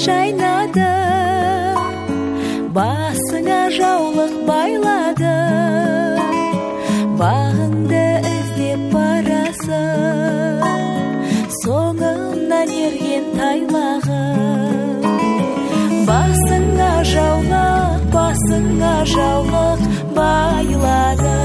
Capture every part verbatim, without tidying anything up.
шайнады, басыңа жаулық байлады, бағыңды іздеп барасың, соңымнан ерген тайлағым. Басыңа жаулық, басыңа жаулық байлады.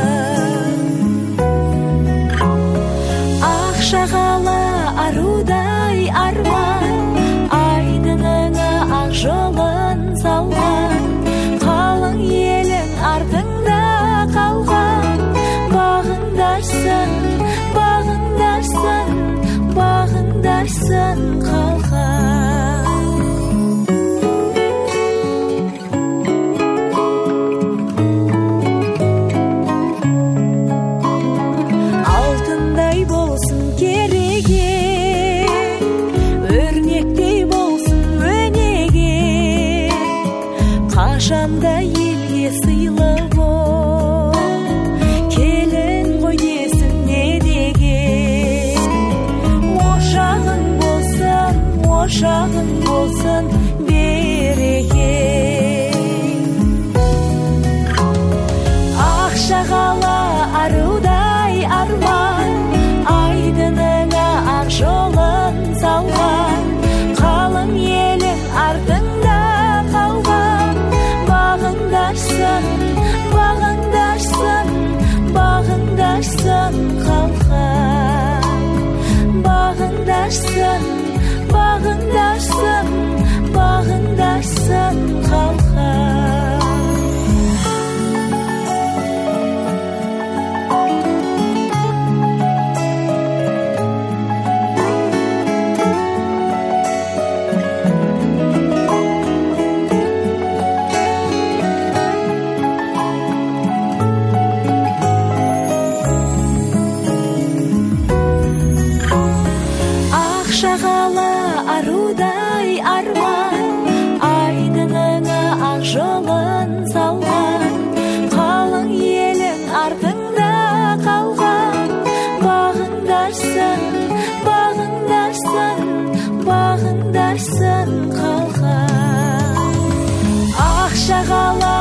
Ақшағала арудай арман, айдыныңа ақ жолын салған, қалың елің артыңда қалған. Бағыңдарсың, бағыңдарсың, бағыңдарсың қалған. Алтындай болсын кереге, өрнектей болсын өнеге, қашанда елге сыйлы бол, келін ғой десін не деген. Ошағың болсын, ошағың болсын береке. Ақшағала арудай арман, айдыныңа ақ жолын салған, қалың елің артыңда қалған. Бағыңдарсың, бағыңдарсың, бағыңдарсың қалған. Бағыңдарсың, бағыңдарсың, бағыңдарсың қалған. Ақшағала арудай арман, айдыныңа ақ жолын салған, қалың елің артыңда қалған. Бағыңдарсың, бағыңдарсың, бағыңдарсың қалған. Ақшағала